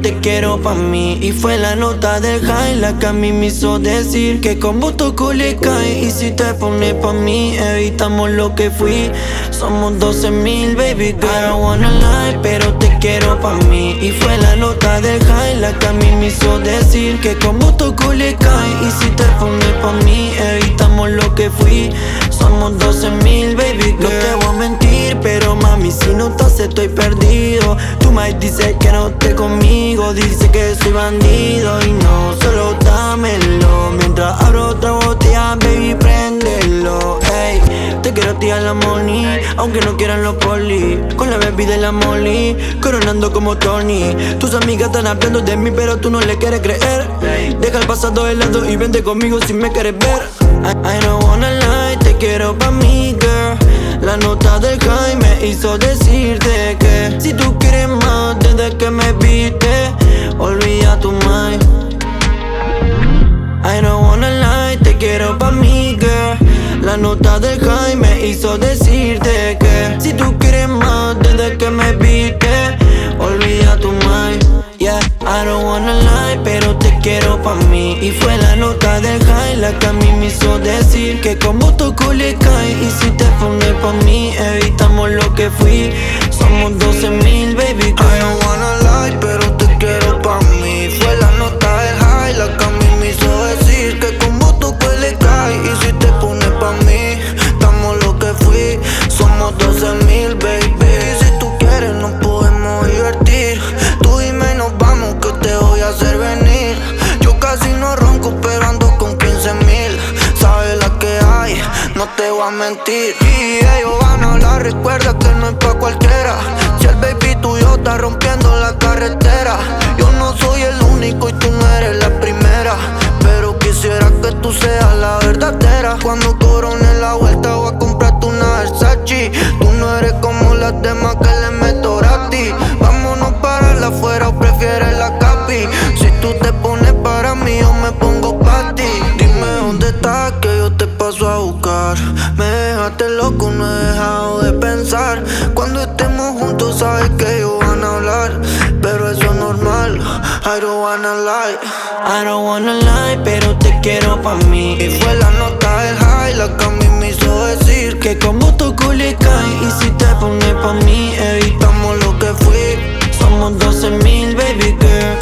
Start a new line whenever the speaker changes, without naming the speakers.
te quiero pa' mí. Y fue la nota del high la que a mí me hizo decir que con vos toco le cae. Y si te pones pa' mí, evitamos lo que fui. Somos 12.000, baby girl. I don't wanna lie, pero te quiero pa' mí. Y fue la nota del high la que a mí me hizo decir que con vos toco le cae. Y si te pones pa' mí, evitamos lo que fui. Somos 12.000, baby girl. No te voy a mentir, pero mami, si no estás estoy perdido. Tu mai dice que no esté conmigo, dice que soy bandido. Y no, solo dámelo. Mientras abro otra botella, baby, préndelo. Ey, te quiero tirar la money, aunque no quieran los poli. Con la baby de la molly, coronando como Tony. Tus amigas están hablando de mí, pero tú no le quieres creer. Deja el pasado de lado y vente conmigo si me quieres ver. I don't wanna lie, te quiero pa' mí, girl. La nota del high me hizo decirte que si tú quieres más desde que me viste, olvida tu mind. I don't wanna lie, te quiero pa' mí, girl. La nota del high me hizo decirte que si tú quieres más desde que me viste, olvida tu mind. Yeah, I don't wanna lie, pero te quiero pa' mí. Y fue la nota del high la que a mí me hizo decir que como toco le cae. Y si te pones pa' mí, evitamos lo que fui. Somos 12.000, baby girl.
I don't wanna lie, pero te quiero pa' mí. Fue la nota del high la que a mí me hizo decir que como toco le cae. Y si te pones pa' mí, damos lo que fui. Somos 12.000, baby. Y si tú quieres nos podemos divertir. Tú dime y nos vamos que te voy a hacer venir. Yo casi no ronco pero ando con 15.000. Sabes la que hay, no te voy a mentir. Y ellos van a hablar, recuerda que no es pa' cualquiera. Si el baby tuyo está rompiendo la carretera. Yo no soy el único y tú no eres la primera, pero quisiera que tú seas la verdadera. Cuando corone la vuelta voy a comprarte una Versace. Tú no eres como las demás que le meto gratis. Vámonos para la afuera o prefieres la capi. Si tú te pones para mí yo me pongo pa' ti. Dime dónde estás que yo te paso a buscar. Me dejaste loco, no he dejado de pensar. Cuando estemos juntos sabes que ellos van a hablar, pero eso es normal. I don't wanna lie.
I don't wanna lie, pero te quiero pa' mí.
Y fue la nota del high la que a mí me hizo decir
que como toco le cae. Y si te pones pa' mí, evitamos
lo que fui.
Somos 12.000, baby girl.